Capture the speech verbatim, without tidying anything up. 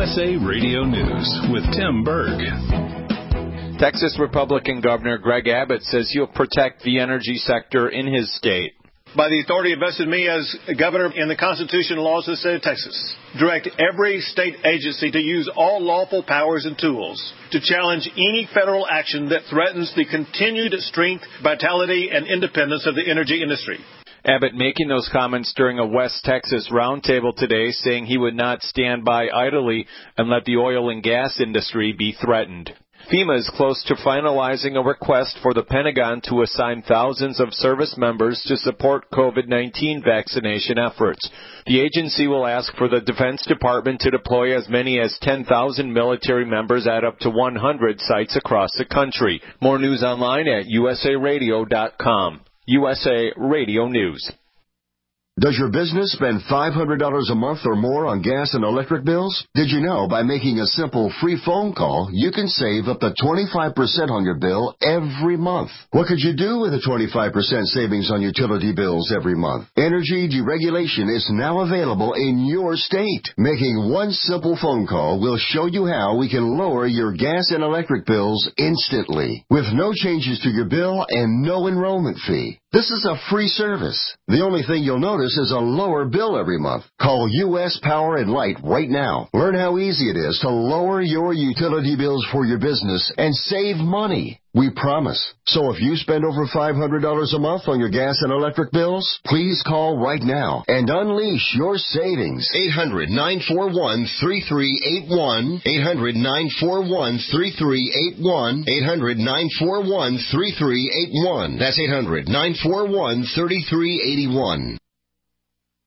S A Radio News with Tim Berg. Texas Republican Governor Greg Abbott says he'll protect the energy sector in his state. By the authority invested in me as governor in the Constitution and laws of the state of Texas, direct every state agency to use all lawful powers and tools to challenge any federal action that threatens the continued strength, vitality, and independence of the energy industry. Abbott making those comments during a West Texas roundtable today, saying he would not stand by idly and let the oil and gas industry be threatened. FEMA is close to finalizing a request for the Pentagon to assign thousands of service members to support COVID nineteen vaccination efforts. The agency will ask for the Defense Department to deploy as many as ten thousand military members at up to one hundred sites across the country. More news online at U S A radio dot com. U S A Radio News. Does your business spend five hundred dollars a month or more on gas and electric bills? Did you know by making a simple free phone call, you can save up to twenty-five percent on your bill every month? What could you do with a twenty-five percent savings on utility bills every month? Energy deregulation is now available in your state. Making one simple phone call will show you how we can lower your gas and electric bills instantly, with no changes to your bill and no enrollment fee. This is a free service. The only thing you'll notice is a lower bill every month. Call U S Power and Light right now. Learn how easy it is to lower your utility bills for your business and save money. We promise. So if you spend over five hundred dollars a month on your gas and electric bills, please call right now and unleash your savings. eight hundred, nine four one, three three eight one. eight hundred, nine four one, three three eight one. eight hundred, nine four one, three three eight one. That's eight hundred, nine four one, three three eight one.